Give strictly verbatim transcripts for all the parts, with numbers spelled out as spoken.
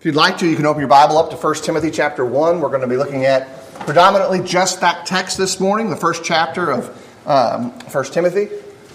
If you'd like to, you can open your Bible up to First Timothy chapter one. We're going to be looking at predominantly just that text this morning, the first chapter of um, First Timothy.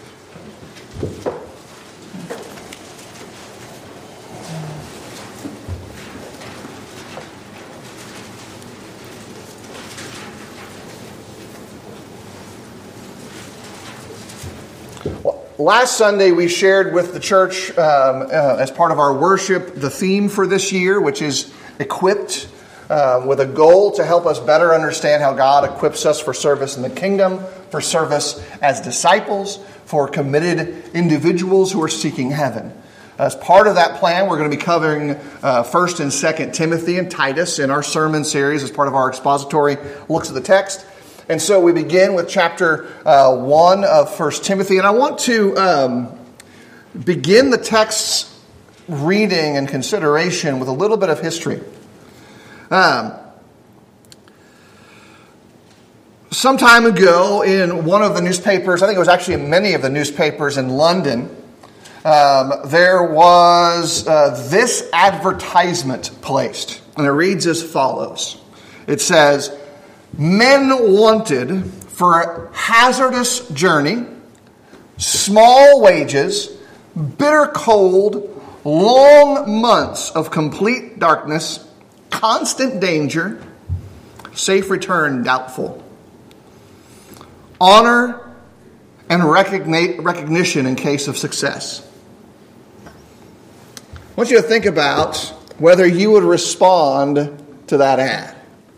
Last Sunday, we shared with the church, um, uh, as part of our worship, the theme for this year, which is equipped, uh, with a goal to help us better understand how God equips us for service in the kingdom, for service as disciples, for committed individuals who are seeking heaven. As part of that plan, we're going to be covering uh, First and Second Timothy and Titus in our sermon series as part of our expository looks at the text. And so we begin with chapter uh, one of First Timothy. And I want to um, begin the text's reading and consideration with a little bit of history. Um, some time ago in one of the newspapers, I think it was actually in many of the newspapers in London, um, there was uh, this advertisement placed. And it reads as follows. It says, "Men wanted for a hazardous journey, small wages, bitter cold, long months of complete darkness, constant danger, safe return doubtful, honor and recogni- recognition in case of success." I want you to think about whether you would respond to that ad.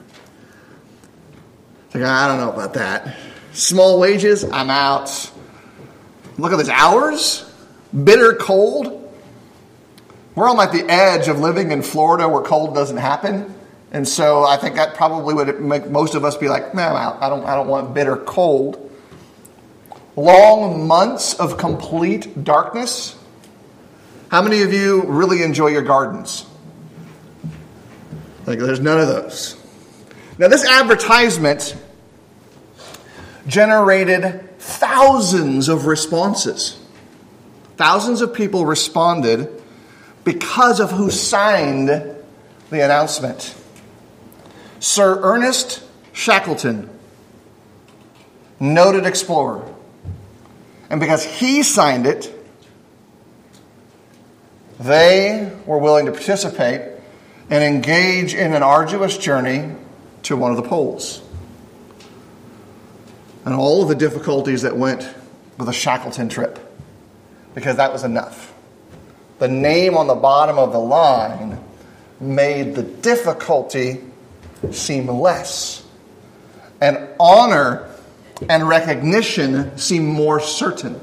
Like, I don't know about that. Small wages, I'm out. Look at these hours. Bitter cold. We're on like the edge of living in Florida where cold doesn't happen. And so I think that probably would make most of us be like, no, I'm out. I don't, I don't want bitter cold. Long months of complete darkness. How many of you really enjoy your gardens? Like, there's none of those. Now, this advertisement generated thousands of responses. Thousands of people responded because of who signed the announcement. Sir Ernest Shackleton, noted explorer. And because he signed it, they were willing to participate and engage in an arduous journey to one of the poles. And all of the difficulties that went with a Shackleton trip. Because that was enough. The name on the bottom of the line made the difficulty seem less. And honor and recognition seem more certain.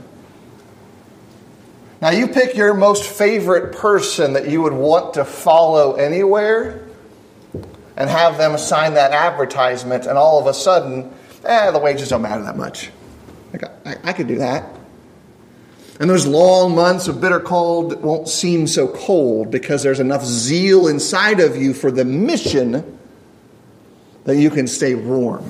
Now you pick your most favorite person that you would want to follow anywhere and have them sign that advertisement, and all of a sudden, eh, the wages don't matter that much. Like, I, I could do that. And those long months of bitter cold won't seem so cold because there's enough zeal inside of you for the mission that you can stay warm.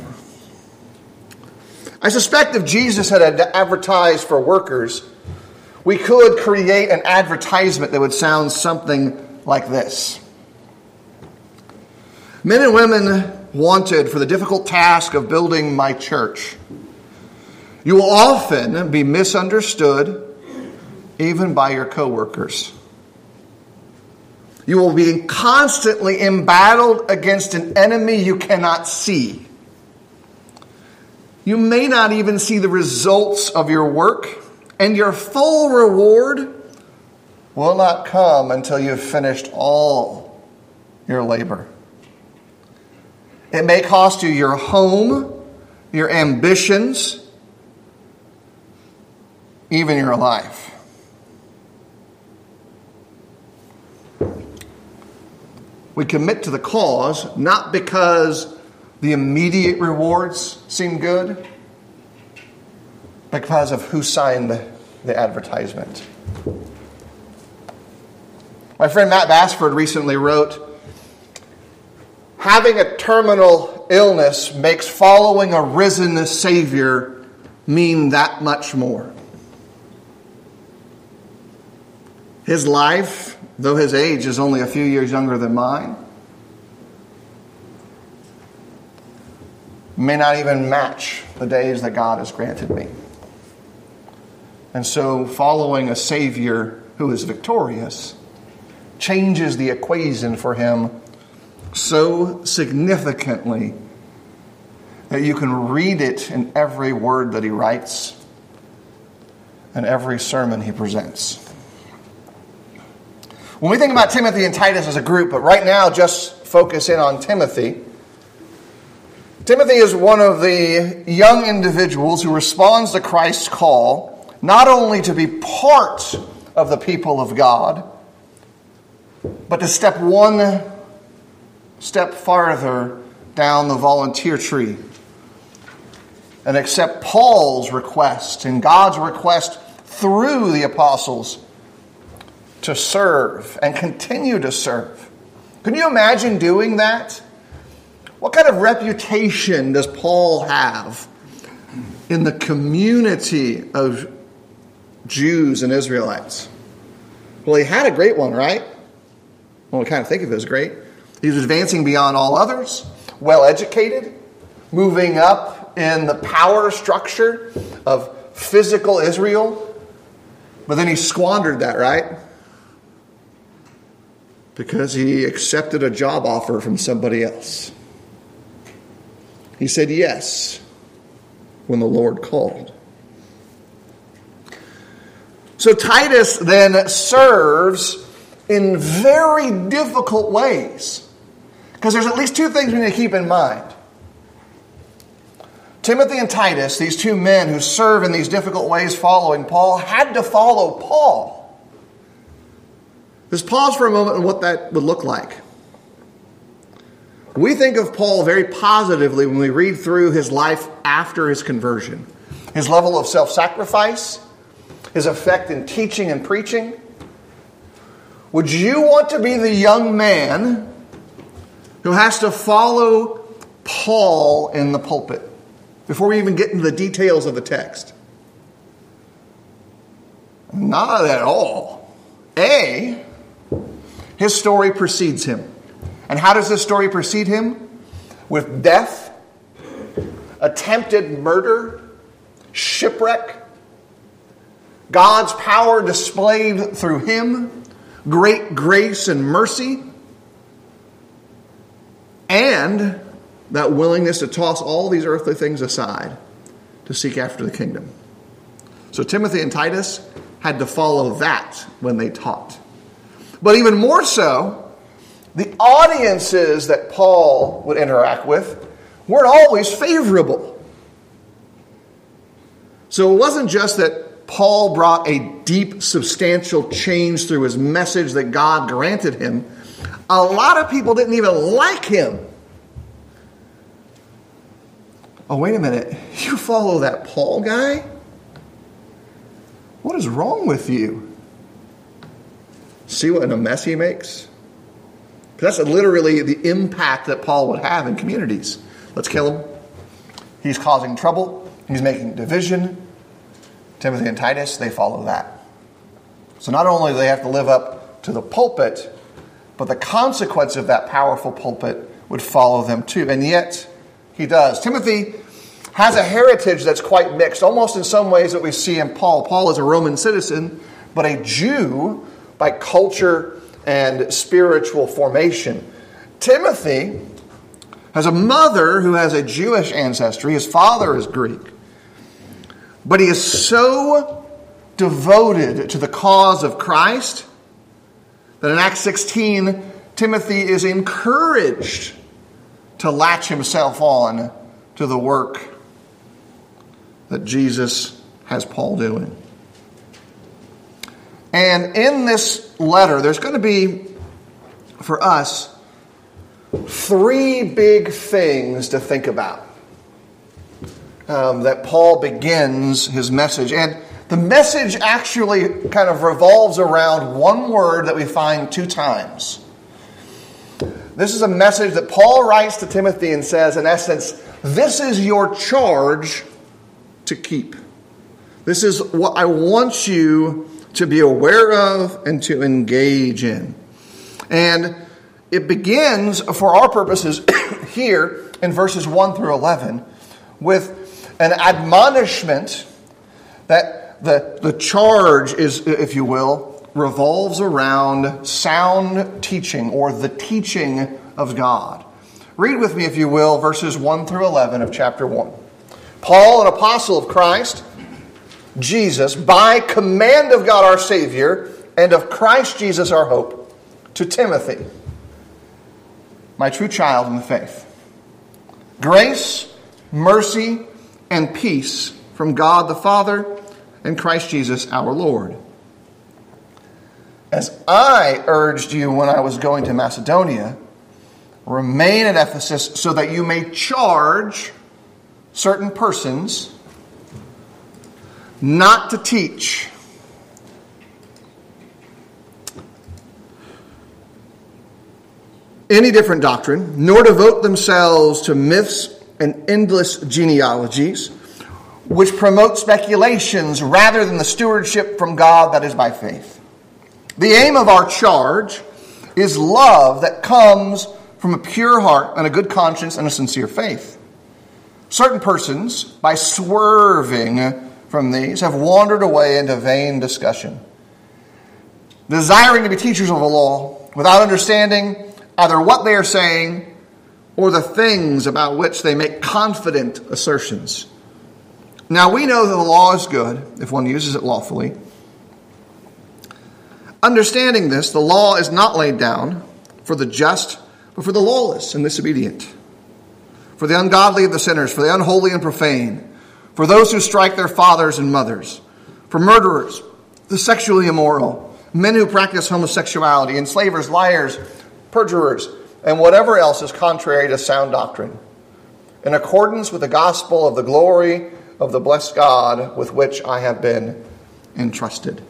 I suspect if Jesus had advertised for workers, we could create an advertisement that would sound something like this. Men and women wanted for the difficult task of building my church. You will often be misunderstood, even by your coworkers. You will be constantly embattled against an enemy you cannot see. You may not even see the results of your work, and your full reward will not come until you have finished all your labor. It may cost you your home, your ambitions, even your life. We commit to the cause not because the immediate rewards seem good, because of who signed the, the advertisement. My friend Matt Bassford recently wrote, "Having a terminal illness makes following a risen Savior mean that much more." His life though his age is only a few years younger than mine, may not even match the days that God has granted me. And so following a Savior who is victorious changes the equation for him so significantly that you can read it in every word that he writes and every sermon he presents. When we think about Timothy and Titus as a group, but right now just focus in on Timothy, Timothy is one of the young individuals who responds to Christ's call not only to be part of the people of God, but to step one step farther down the volunteer tree and accept Paul's request and God's request through the apostles to serve and continue to serve. Can you imagine doing that? What kind of reputation does Paul have in the community of Jews and Israelites? Well, he had a great one, right? Well, we kind of think of it as great. He was advancing beyond all others, well-educated, moving up in the power structure of physical Israel. But then he squandered that, right? Because he accepted a job offer from somebody else. He said yes when the Lord called. So Titus then serves in very difficult ways. Because there's at least two things we need to keep in mind. Timothy and Titus, these two men who serve in these difficult ways following Paul, had to follow Paul. Let's pause for a moment on what that would look like. We think of Paul very positively when we read through his life after his conversion. His level of self-sacrifice, his effect in teaching and preaching. Would you want to be the young man who has to follow Paul in the pulpit before we even get into the details of the text? Not at all. A, his story precedes him. And how does this story precede him? With death, attempted murder, shipwreck, God's power displayed through him, great grace and mercy, and that willingness to toss all these earthly things aside to seek after the kingdom. So Timothy and Titus had to follow that when they taught. But even more so, the audiences that Paul would interact with weren't always favorable. So it wasn't just that Paul brought a deep, substantial change through his message that God granted him. A lot of people didn't even like him. Oh, wait a minute. You follow that Paul guy? What is wrong with you? See what a mess he makes? That's literally the impact that Paul would have in communities. Let's kill him. He's causing trouble. He's making division. Timothy and Titus, they follow that. So not only do they have to live up to the pulpit, but the consequence of that powerful pulpit would follow them too. And yet, he does. Timothy has a heritage that's quite mixed, almost in some ways that we see in Paul. Paul is a Roman citizen, but a Jew by culture and spiritual formation. Timothy has a mother who has a Jewish ancestry. His father is Greek. But he is so devoted to the cause of Christ that in Acts sixteen, Timothy is encouraged to latch himself on to the work that Jesus has Paul doing. And in this letter, there's going to be, for us, three big things to think about um, that Paul begins his message. And the message actually kind of revolves around one word that we find two times. This is a message that Paul writes to Timothy and says, in essence, this is your charge to keep. This is what I want you to be aware of, and to engage in. And it begins, for our purposes here, in verses one through eleven, with an admonishment that the, the charge is, if you will, revolves around sound teaching, or the teaching of God. Read with me, if you will, verses one through eleven of chapter one. Paul, an apostle of Christ Jesus, by command of God our Savior, and of Christ Jesus our hope, to Timothy, my true child in the faith. Grace, mercy, and peace from God the Father and Christ Jesus our Lord. As I urged you when I was going to Macedonia, remain at Ephesus so that you may charge certain persons not to teach any different doctrine, nor devote themselves to myths and endless genealogies, which promote speculations rather than the stewardship from God that is by faith. The aim of our charge is love that comes from a pure heart and a good conscience and a sincere faith. Certain persons, by swerving from these, have wandered away into vain discussion, desiring to be teachers of the law, without understanding either what they are saying or the things about which they make confident assertions. Now we know that the law is good if one uses it lawfully. Understanding this, the law is not laid down for the just, but for the lawless and disobedient, for the ungodly and the sinners, for the unholy and profane, for those who strike their fathers and mothers, for murderers, the sexually immoral, men who practice homosexuality, enslavers, liars, perjurers, and whatever else is contrary to sound doctrine, in accordance with the gospel of the glory of the blessed God with which I have been entrusted.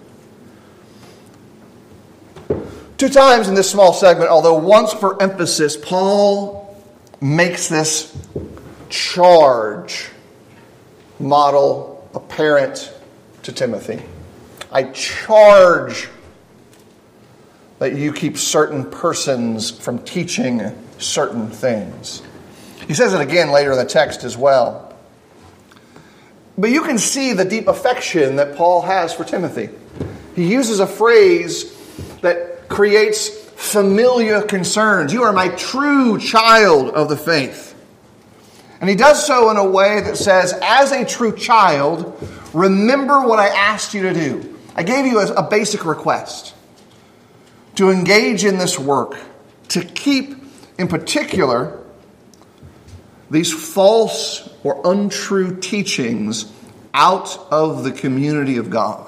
Two times in this small segment, although once for emphasis, Paul makes this charge model apparent to Timothy. I charge that you keep certain persons from teaching certain things. He says it again later in the text as well. But you can see the deep affection that Paul has for Timothy. He uses a phrase that creates familiar concerns. You are my true child of the faith. And he does so in a way that says, as a true child, remember what I asked you to do. I gave you a, a basic request to engage in this work, to keep, in particular, these false or untrue teachings out of the community of God.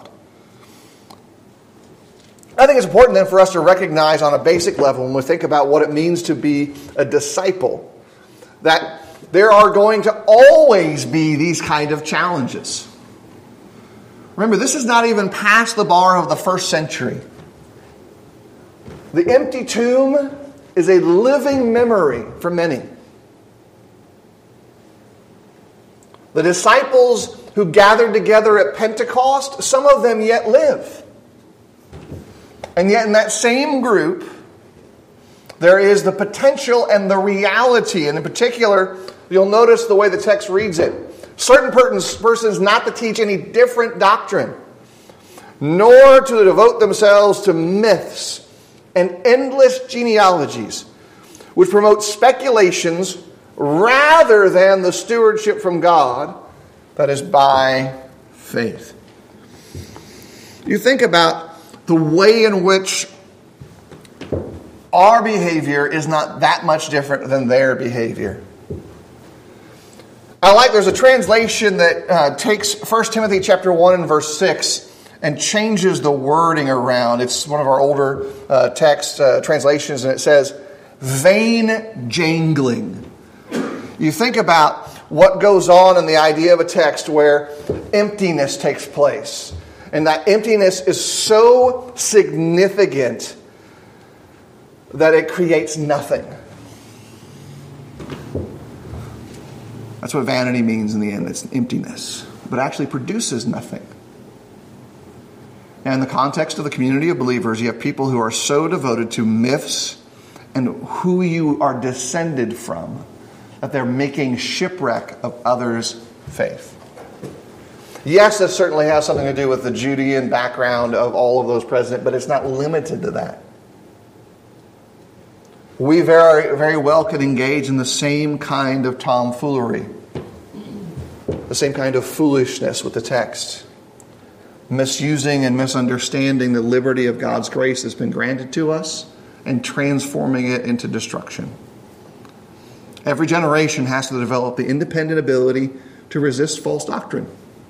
I think it's important then for us to recognize on a basic level when we think about what it means to be a disciple, that there are going to always be these kind of challenges. Remember, this is not even past the bar of the first century. The empty tomb is a living memory for many. The disciples who gathered together at Pentecost, some of them yet live. And yet in that same group, there is the potential and the reality. And in particular, you'll notice the way the text reads it. Certain persons not to teach any different doctrine, nor to devote themselves to myths and endless genealogies, which promote speculations rather than the stewardship from God that is by faith. You think about the way in which our behavior is not that much different than their behavior. I like, there's a translation that uh, takes First Timothy chapter one and verse six and changes the wording around. It's one of our older uh, text uh, translations, and it says, vain jangling. You think about what goes on in the idea of a text where emptiness takes place. And that emptiness is so significant that it creates nothing. That's what vanity means in the end. It's emptiness. But it actually produces nothing. And in the context of the community of believers, you have people who are so devoted to myths and who you are descended from that they're making shipwreck of others' faith. Yes, this certainly has something to do with the Judean background of all of those present, but it's not limited to that. We very, very well could engage in the same kind of tomfoolery, the same kind of foolishness with the text, misusing and misunderstanding the liberty of God's grace that's been granted to us and transforming it into destruction. Every generation has to develop the independent ability to resist false doctrine.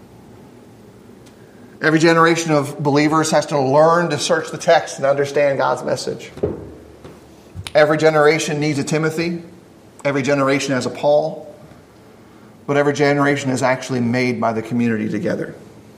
Every generation of believers has to learn to search the text and understand God's message. Every generation needs a Timothy. Every generation has a Paul. But every generation is actually made by the community together.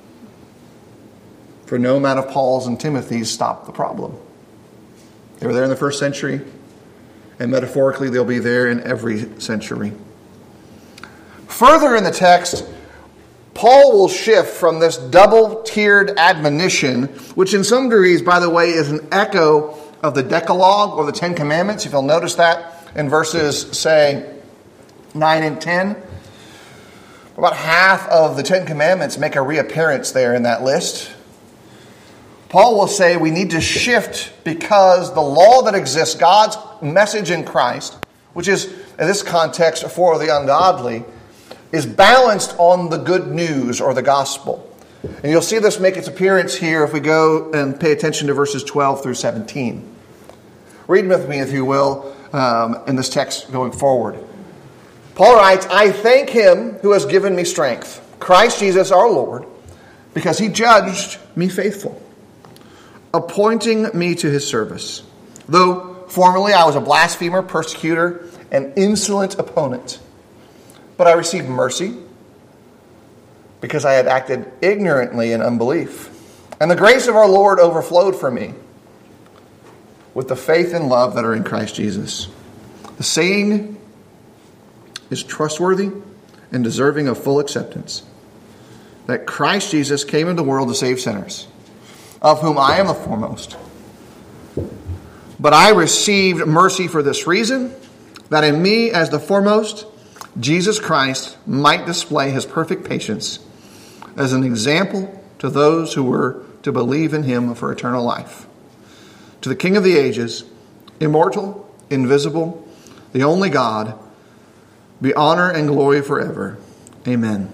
For no amount of Pauls and Timothys stop the problem. They were there in the first century, and metaphorically they'll be there in every century. Further in the text, Paul will shift from this double-tiered admonition, which in some degrees, by the way, is an echo of the Decalogue or the Ten Commandments. If you'll notice that in verses, say, nine and ten. About half of the Ten Commandments make a reappearance there in that list. Paul will say we need to shift because the law that exists, God's message in Christ, which is, in this context, for the ungodly, is balanced on the good news or the gospel. And you'll see this make its appearance here if we go and pay attention to verses twelve through seventeen. Read with me, if you will, um, in this text going forward. Paul writes, I thank him who has given me strength, Christ Jesus our Lord, because he judged me faithful, appointing me to his service. Though formerly I was a blasphemer, persecutor, and insolent opponent, but I received mercy because I had acted ignorantly in unbelief. And the grace of our Lord overflowed for me with the faith and love that are in Christ Jesus. The saying is trustworthy and deserving of full acceptance, that Christ Jesus came into the world to save sinners, of whom I am the foremost. But I received mercy for this reason, that in me as the foremost, Jesus Christ might display his perfect patience as an example to those who were to believe in him for eternal life. To the King of the ages, immortal, invisible, the only God, be honor and glory forever. Amen.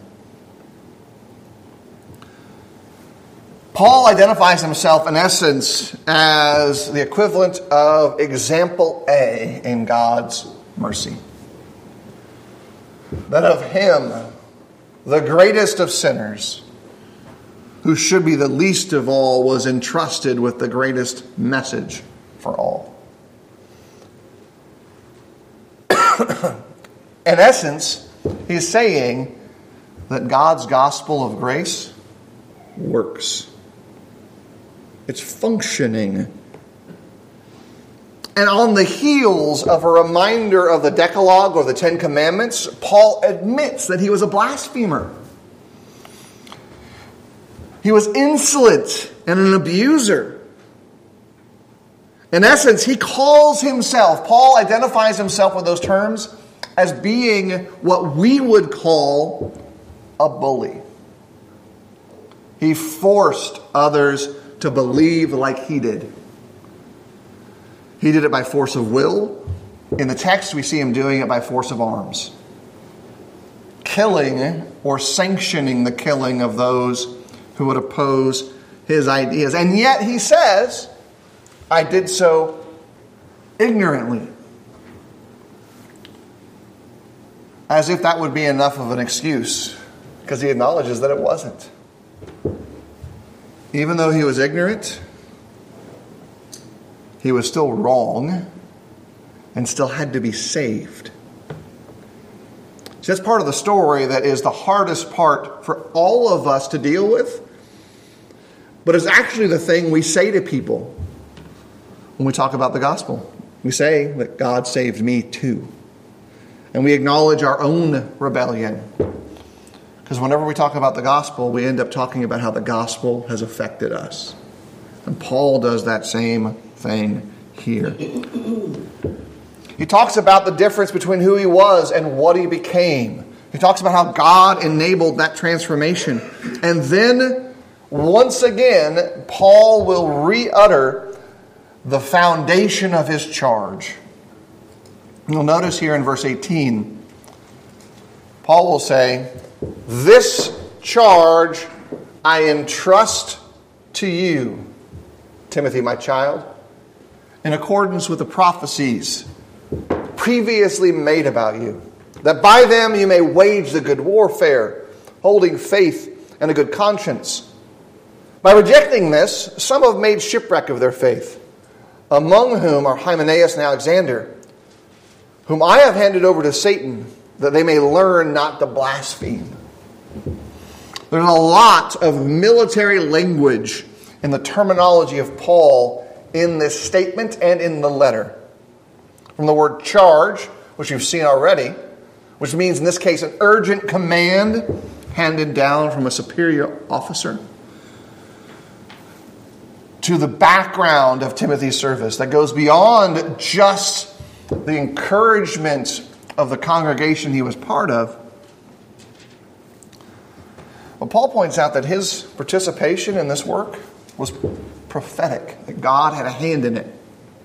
Paul identifies himself in essence as the equivalent of example A in God's mercy. That of him, the greatest of sinners, who should be the least of all, was entrusted with the greatest message for all. In essence, he's saying that God's gospel of grace works. It's functioning. And on the heels of a reminder of the Decalogue or the Ten Commandments, Paul admits that he was a blasphemer. He was insolent and an abuser. In essence, he calls himself, Paul identifies himself with those terms as being what we would call a bully. He forced others to believe like he did. He did it by force of will. In the text, we see him doing it by force of arms. Killing or sanctioning the killing of those who would oppose his ideas. And yet he says, I did so ignorantly. As if that would be enough of an excuse, because he acknowledges that it wasn't. Even though he was ignorant, he was still wrong and still had to be saved. So that's part of the story that is the hardest part for all of us to deal with, but it's actually the thing we say to people when we talk about the gospel. We say that God saved me too. And we acknowledge our own rebellion. Because whenever we talk about the gospel, we end up talking about how the gospel has affected us. And Paul does that same thing here. He talks about the difference between who he was and what he became. He talks about how God enabled that transformation. And then, once again, Paul will re-utter the foundation of his charge. You'll notice here in verse eighteen, Paul will say, "This charge I entrust to you, Timothy, my child, in accordance with the prophecies previously made about you, that by them you may wage the good warfare, holding faith and a good conscience. By rejecting this, some have made shipwreck of their faith, among whom are Hymenaeus and Alexander, whom I have handed over to Satan, that they may learn not to blaspheme." There's a lot of military language in the terminology of Paul in this statement and in the letter. From the word charge, which you've seen already, which means in this case an urgent command handed down from a superior officer, to the background of Timothy's service that goes beyond just the encouragement of the congregation he was part of. Well, Paul points out that his participation in this work was prophetic, that God had a hand in it.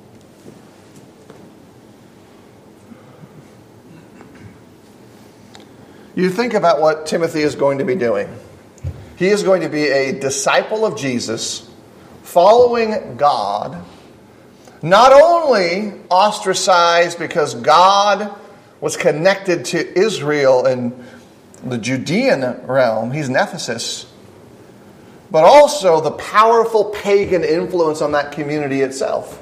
You think about what Timothy is going to be doing. He is going to be a disciple of Jesus, following God, not only ostracized because God was connected to Israel and the Judean realm, he's in Ephesus, but also the powerful pagan influence on that community itself.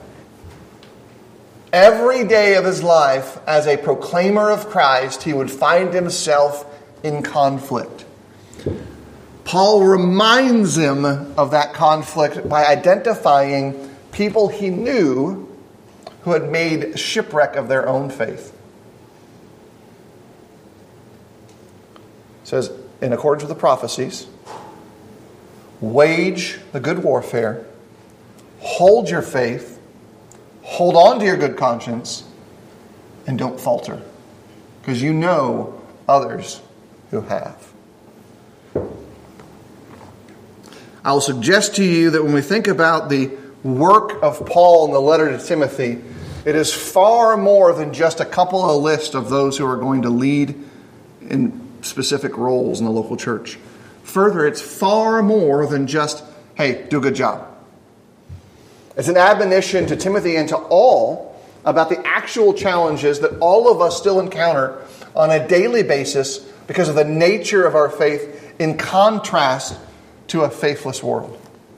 Every day of his life, as a proclaimer of Christ, he would find himself in conflict. Paul reminds him of that conflict by identifying people he knew who had made shipwreck of their own faith. It says, in accordance with the prophecies, wage the good warfare, hold your faith, hold on to your good conscience, and don't falter, because you know others who have. I'll suggest to you that when we think about the work of Paul in the letter to Timothy, it is far more than just a couple of lists of those who are going to lead in specific roles in the local church. Further, it's far more than just, hey, do a good job. It's an admonition to Timothy and to all about the actual challenges that all of us still encounter on a daily basis because of the nature of our faith in contrast to a faithless world.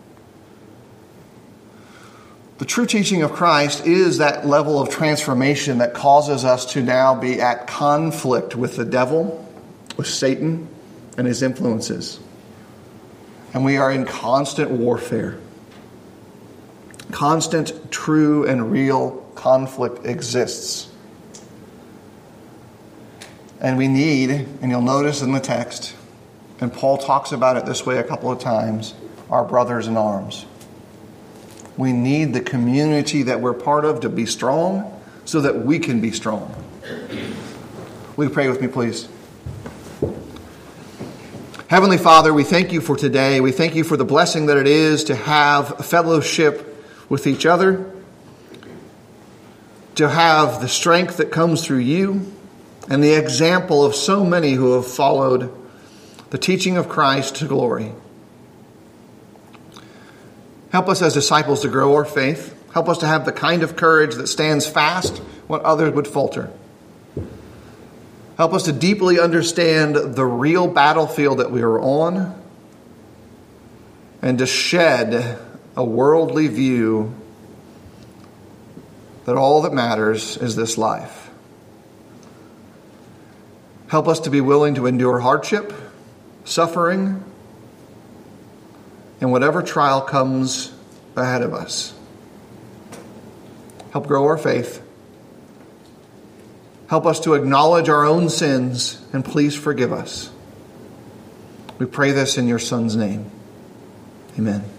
The true teaching of Christ is that level of transformation that causes us to now be at conflict with the devil, with Satan, and his influences. And we are in constant warfare. Constant, true, and real conflict exists. And we need, and you'll notice in the text, and Paul talks about it this way a couple of times, our brothers in arms. We need the community that we're part of to be strong so that we can be strong. Will you pray with me, please? Heavenly Father, we thank you for today. We thank you for the blessing that it is to have fellowship with each other, to have the strength that comes through you, and the example of so many who have followed the teaching of Christ to glory. Help us as disciples to grow our faith. Help us to have the kind of courage that stands fast when others would falter. Help us to deeply understand the real battlefield that we are on and to shed a worldly view that all that matters is this life. Help us to be willing to endure hardship, suffering, and whatever trial comes ahead of us. Help grow our faith. Help us to acknowledge our own sins, and please forgive us. We pray this in your Son's name. Amen.